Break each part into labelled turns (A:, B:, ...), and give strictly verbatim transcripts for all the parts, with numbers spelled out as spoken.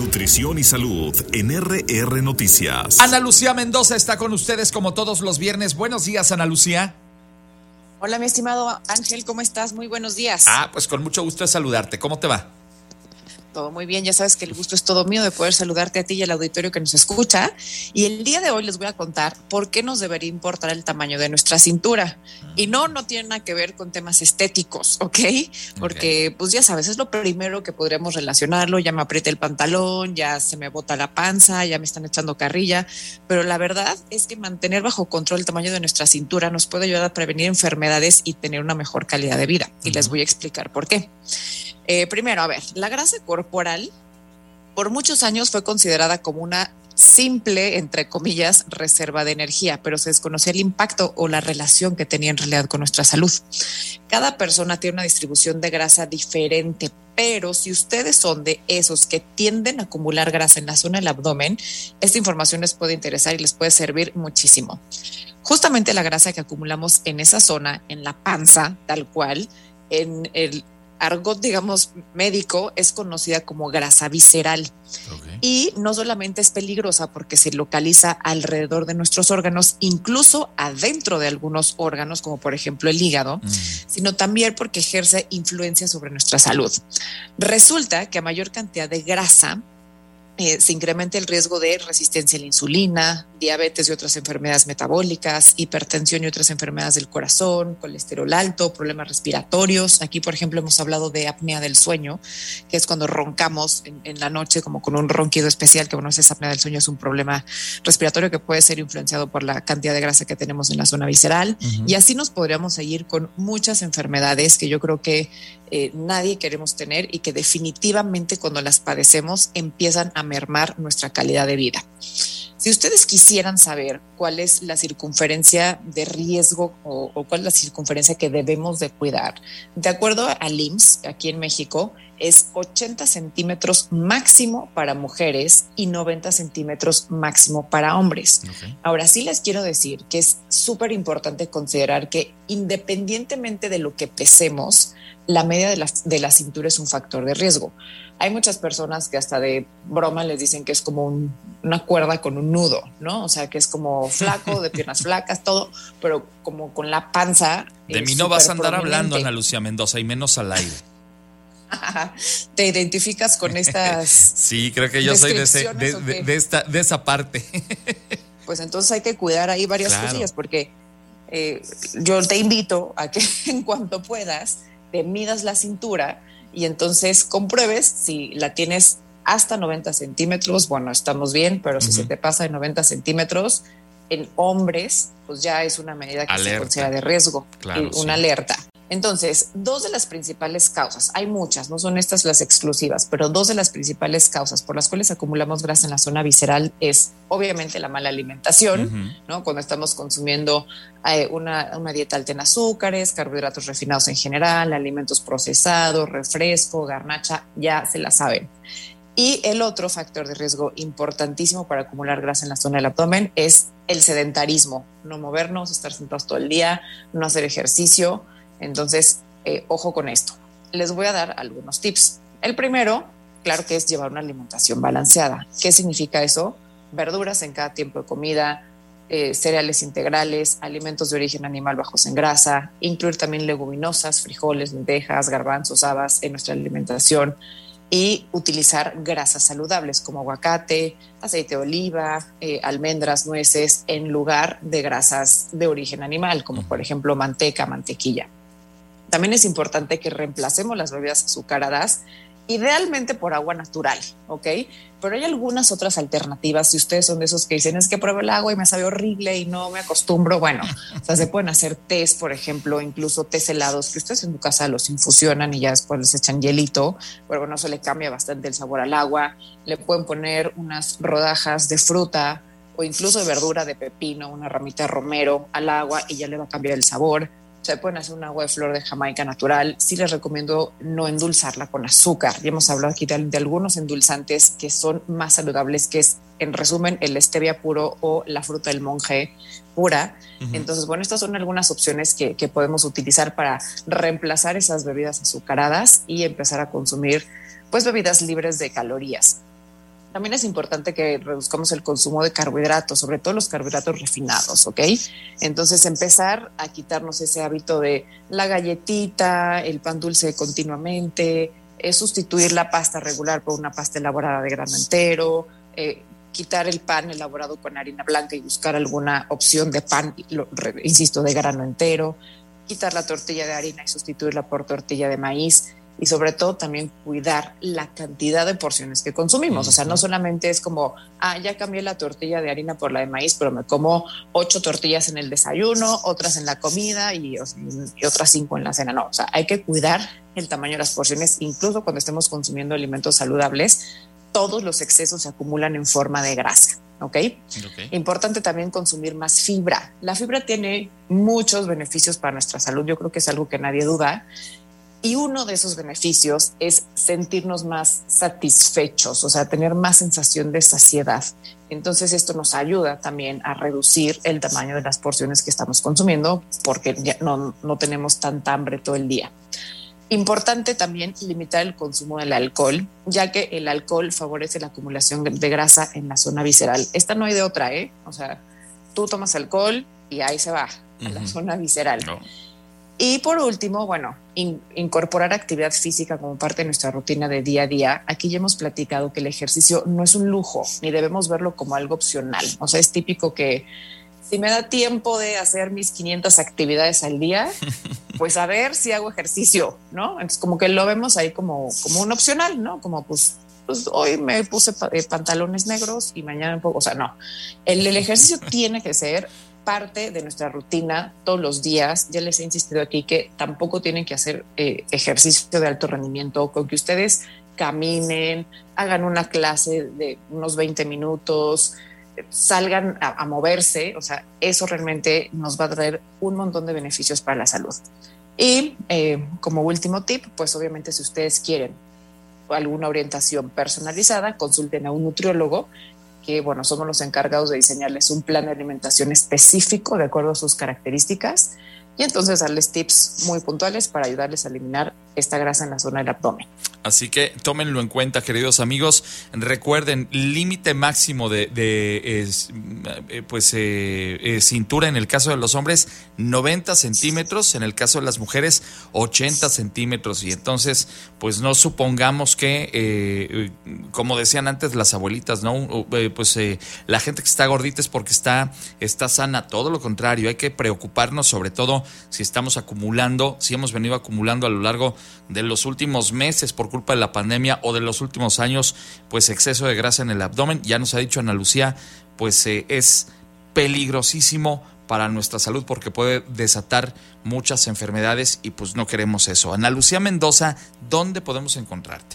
A: nutrición y salud en R R Noticias.
B: Ana Lucía Mendoza está con ustedes como todos los viernes. Buenos días, Ana Lucía.
C: Hola, mi estimado Ángel, ¿cómo estás? Muy buenos días.
B: Ah, pues con mucho gusto de saludarte. ¿Cómo te va?
C: Todo muy bien, ya sabes que el gusto es todo mío de poder saludarte a ti y al auditorio que nos escucha. Y el día de hoy les voy a contar por qué nos debería importar el tamaño de nuestra cintura. Y no, no tiene nada que ver con temas estéticos, ¿ok? Porque, okay. pues ya sabes, es lo primero que podríamos relacionarlo. Ya me aprieta el pantalón, ya se me bota la panza, ya me están echando carrilla. Pero la verdad es que mantener bajo control el tamaño de nuestra cintura nos puede ayudar a prevenir enfermedades y tener una mejor calidad de vida. Y uh-huh. les voy a explicar por qué. Eh, primero, a ver, la grasa corporal por muchos años fue considerada como una simple, entre comillas, reserva de energía, pero se desconocía el impacto o la relación que tenía en realidad con nuestra salud. Cada persona tiene una distribución de grasa diferente, pero si ustedes son de esos que tienden a acumular grasa en la zona del abdomen, esta información les puede interesar y les puede servir muchísimo. Justamente la grasa que acumulamos en esa zona, en la panza, tal cual, en el argot, digamos, médico, es conocida como grasa visceral. Okay. Y no solamente es peligrosa porque se localiza alrededor de nuestros órganos, incluso adentro de algunos órganos, como por ejemplo el hígado, mm. sino también porque ejerce influencia sobre nuestra salud. Resulta que a mayor cantidad de grasa, Eh, se incrementa el riesgo de resistencia a la insulina, diabetes y otras enfermedades metabólicas, hipertensión y otras enfermedades del corazón, colesterol alto, problemas respiratorios. Aquí, por ejemplo, hemos hablado de apnea del sueño, que es cuando roncamos en, en la noche como con un ronquido especial, que bueno, esa apnea del sueño es un problema respiratorio que puede ser influenciado por la cantidad de grasa que tenemos en la zona visceral. Uh-huh. Y así nos podríamos seguir con muchas enfermedades que yo creo que eh, nadie queremos tener y que definitivamente cuando las padecemos empiezan a mermar nuestra calidad de vida. Si ustedes quisieran saber cuál es la circunferencia de riesgo o, o cuál es la circunferencia que debemos de cuidar, de acuerdo al I M S S, aquí en México, es ochenta centímetros máximo para mujeres y noventa centímetros máximo para hombres. Okay. Ahora sí les quiero decir que es súper importante considerar que independientemente de lo que pesemos, la media de la, de la cintura es un factor de riesgo. Hay muchas personas que hasta de broma les dicen que es como un, una cuerda con un nudo, ¿no? O sea, que es como flaco, de piernas flacas, todo, pero como con la panza.
B: De mí no vas a andar hablando, Ana Lucía Mendoza, y menos al aire.
C: ¿Te identificas con estas?
B: Sí, creo que yo soy de, ese, de, de, de, esta, de esa parte.
C: Pues entonces hay que cuidar ahí varias claro. cosillas, porque eh, yo te invito a que en cuanto puedas te midas la cintura y entonces compruebes si la tienes hasta noventa centímetros, bueno, estamos bien, pero si uh-huh. se te pasa de noventa centímetros, en hombres, pues ya es una medida que alerta. Se considera de riesgo, claro, una sí. alerta. Entonces, dos de las principales causas, hay muchas, no son estas las exclusivas, pero dos de las principales causas por las cuales acumulamos grasa en la zona visceral es obviamente la mala alimentación, uh-huh. ¿no? Cuando estamos consumiendo eh, una, una dieta alta en azúcares, carbohidratos refinados en general, alimentos procesados, refresco, garnacha, ya se la saben. Y el otro factor de riesgo importantísimo para acumular grasa en la zona del abdomen es el sedentarismo, no movernos, estar sentados todo el día, no hacer ejercicio. Entonces, eh, ojo con esto. Les voy a dar algunos tips. El primero, claro que es llevar una alimentación balanceada. ¿Qué significa eso? Verduras en cada tiempo de comida, eh, cereales integrales, alimentos de origen animal bajos en grasa, incluir también leguminosas, frijoles, lentejas, garbanzos, habas en nuestra alimentación y utilizar grasas saludables como aguacate, aceite de oliva, eh, almendras, nueces en lugar de grasas de origen animal, como por ejemplo manteca, mantequilla. También es importante que reemplacemos las bebidas azucaradas, idealmente por agua natural, ¿ok? Pero hay algunas otras alternativas. Si ustedes son de esos que dicen, es que pruebo el agua y me sabe horrible y no me acostumbro, bueno, o sea, se pueden hacer tés, por ejemplo, incluso tés helados, que ustedes en tu casa los infusionan y ya después les echan hielito, pero bueno, eso le cambia bastante el sabor al agua. Le pueden poner unas rodajas de fruta o incluso de verdura, de pepino, una ramita de romero al agua y ya le va a cambiar el sabor. Se pueden hacer un agua de flor de Jamaica natural. Sí les recomiendo no endulzarla con azúcar. Ya hemos hablado aquí de, de algunos endulzantes que son más saludables, que es, en resumen, el stevia puro o la fruta del monje pura. Uh-huh. Entonces, bueno, estas son algunas opciones que, que podemos utilizar para reemplazar esas bebidas azucaradas y empezar a consumir pues bebidas libres de calorías. También es importante que reduzcamos el consumo de carbohidratos, sobre todo los carbohidratos refinados, ¿ok? Entonces empezar a quitarnos ese hábito de la galletita, el pan dulce continuamente, eh, sustituir la pasta regular por una pasta elaborada de grano entero, eh, quitar el pan elaborado con harina blanca y buscar alguna opción de pan, lo, re, insisto, de grano entero, quitar la tortilla de harina y sustituirla por tortilla de maíz. Y sobre todo también cuidar la cantidad de porciones que consumimos. O sea, no solamente es como, ah, ya cambié la tortilla de harina por la de maíz, pero me como ocho tortillas en el desayuno, otras en la comida y, y otras cinco en la cena. No, o sea, hay que cuidar el tamaño de las porciones, incluso cuando estemos consumiendo alimentos saludables, todos los excesos se acumulan en forma de grasa. ¿Okay? ¿ok? Importante también consumir más fibra. La fibra tiene muchos beneficios para nuestra salud. Yo creo que es algo que nadie duda. Y uno de esos beneficios es sentirnos más satisfechos, o sea, tener más sensación de saciedad. Entonces esto nos ayuda también a reducir el tamaño de las porciones que estamos consumiendo porque ya no, no tenemos tanta hambre todo el día. Importante también limitar el consumo del alcohol, ya que el alcohol favorece la acumulación de grasa en la zona visceral. Esta no hay de otra, ¿eh? O sea, tú tomas alcohol y ahí se va a uh-huh. la zona visceral. No. Y por último, bueno, in, incorporar actividad física como parte de nuestra rutina de día a día. Aquí ya hemos platicado que el ejercicio no es un lujo, ni debemos verlo como algo opcional. O sea, es típico que si me da tiempo de hacer mis quinientas actividades al día, pues a ver si hago ejercicio, ¿no? Entonces como que lo vemos ahí como, como un opcional, ¿no? Como pues, pues hoy me puse pa- eh, pantalones negros y mañana un poco, o sea, no. El, el ejercicio tiene que ser parte de nuestra rutina todos los días. Ya les he insistido aquí que tampoco tienen que hacer eh, ejercicio de alto rendimiento, con que ustedes caminen, hagan una clase de unos veinte minutos, salgan a, a moverse, o sea, eso realmente nos va a traer un montón de beneficios para la salud. Y eh, como último tip, pues obviamente si ustedes quieren alguna orientación personalizada, consulten a un nutriólogo, que bueno, somos los encargados de diseñarles un plan de alimentación específico de acuerdo a sus características y entonces darles tips muy puntuales para ayudarles a eliminar esta grasa en la zona del abdomen.
B: Así que tómenlo en cuenta, queridos amigos. Recuerden, límite máximo de, de eh, pues eh, eh, cintura en el caso de los hombres, noventa centímetros, en el caso de las mujeres, ochenta centímetros. Y entonces, pues no supongamos que, eh, como decían antes las abuelitas, ¿no? Eh, pues eh, la gente que está gordita es porque está, está sana. Todo lo contrario, hay que preocuparnos sobre todo si estamos acumulando, si hemos venido acumulando a lo largo de los últimos meses por culpa de la pandemia o de los últimos años, pues exceso de grasa en el abdomen. Ya nos ha dicho Ana Lucía, pues eh, es peligrosísimo para nuestra salud porque puede desatar muchas enfermedades y pues no queremos eso. Ana Lucía Mendoza, ¿dónde podemos encontrarte?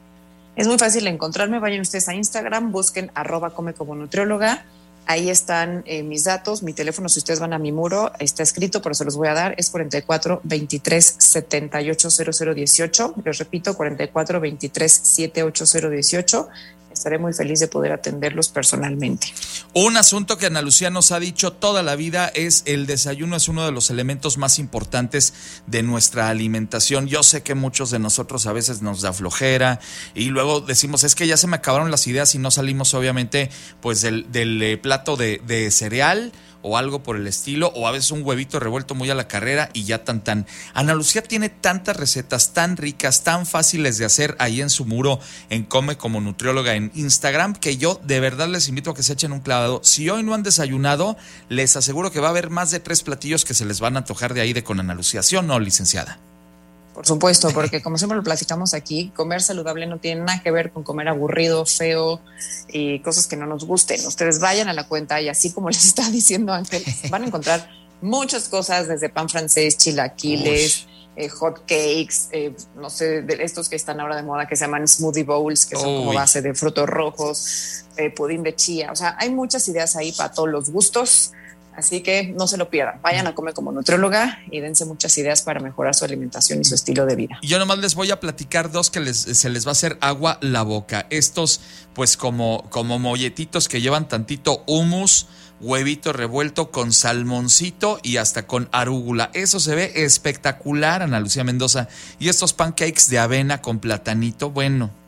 C: Es muy fácil encontrarme, vayan ustedes a Instagram, busquen arroba come como nutrióloga. Ahí están eh, mis datos, mi teléfono, si ustedes van a mi muro, está escrito, pero se los voy a dar, es cuarenta y cuatro, veintitrés, setenta y ocho, cero cero dieciocho. Les repito, cuarenta y cuatro, veintitrés, setenta y ocho, cero dieciocho. Estaré muy feliz de poder atenderlos personalmente.
B: Un asunto que Ana Lucía nos ha dicho toda la vida es el desayuno es uno de los elementos más importantes de nuestra alimentación. Yo sé que muchos de nosotros a veces nos da flojera y luego decimos es que ya se me acabaron las ideas y no salimos obviamente pues del, del eh, plato de, de cereal o algo por el estilo, o a veces un huevito revuelto muy a la carrera y ya tan tan. Ana Lucía tiene tantas recetas tan ricas, tan fáciles de hacer ahí en su muro en Come como Nutrióloga en Instagram, que yo de verdad les invito a que se echen un clavado. Si hoy no han desayunado, les aseguro que va a haber más de tres platillos que se les van a antojar de ahí de con Ana Lucía. ¿Sí o no, licenciada?
C: Por supuesto, porque como siempre lo platicamos aquí, comer saludable no tiene nada que ver con comer aburrido, feo y cosas que no nos gusten. Ustedes vayan a la cuenta y así como les está diciendo Ángel, van a encontrar muchas cosas desde pan francés, chilaquiles, eh, hot cakes, eh, no sé, de estos que están ahora de moda que se llaman smoothie bowls, que son Uy. como base de frutos rojos, eh, pudín de chía. O sea, hay muchas ideas ahí para todos los gustos. Así que no se lo pierdan, vayan a Comer como Nutrióloga y dense muchas ideas para mejorar su alimentación y su estilo de vida.
B: Yo nomás les voy a platicar dos que les, se les va a hacer agua la boca. Estos pues como, como molletitos que llevan tantito hummus, huevito revuelto con salmoncito y hasta con arúgula. Eso se ve espectacular, Ana Lucía Mendoza. Y estos pancakes de avena con platanito, bueno,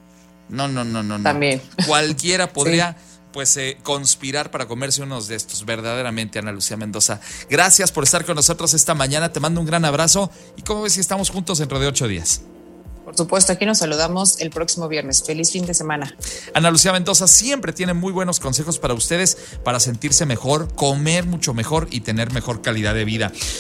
B: No, no, no, no. no.
C: También.
B: Cualquiera podría...
C: Sí.
B: pues eh, conspirar para comerse unos de estos, verdaderamente, Ana Lucía Mendoza. Gracias por estar con nosotros esta mañana, te mando un gran abrazo. ¿Y cómo ves si estamos juntos dentro de ocho días?
C: Por supuesto, aquí nos saludamos el próximo viernes. Feliz fin de semana.
B: Ana Lucía Mendoza siempre tiene muy buenos consejos para ustedes, para sentirse mejor, comer mucho mejor y tener mejor calidad de vida.